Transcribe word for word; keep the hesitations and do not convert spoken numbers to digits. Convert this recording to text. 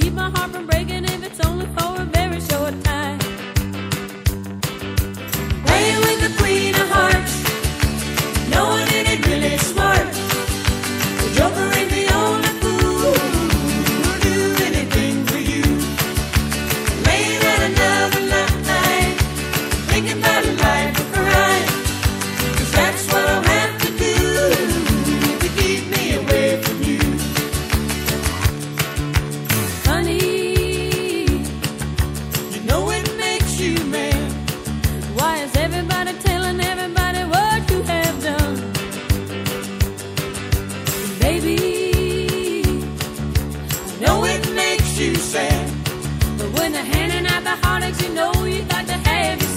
keep my heart from breaking if it's only for a very short time. Playing with the queen of hearts, knowing it ain't really smart. The joker ain't the only fool who'll do anything for you. Laying out another night, thinking about a life of crime. 'Cause that's what I'll have to do to keep me away from you. Honey, you know it makes you mad. Why is everybody telling everybody what you have done? Baby, I know it makes you sad. But when they're handing out the heartaches, you know you got to have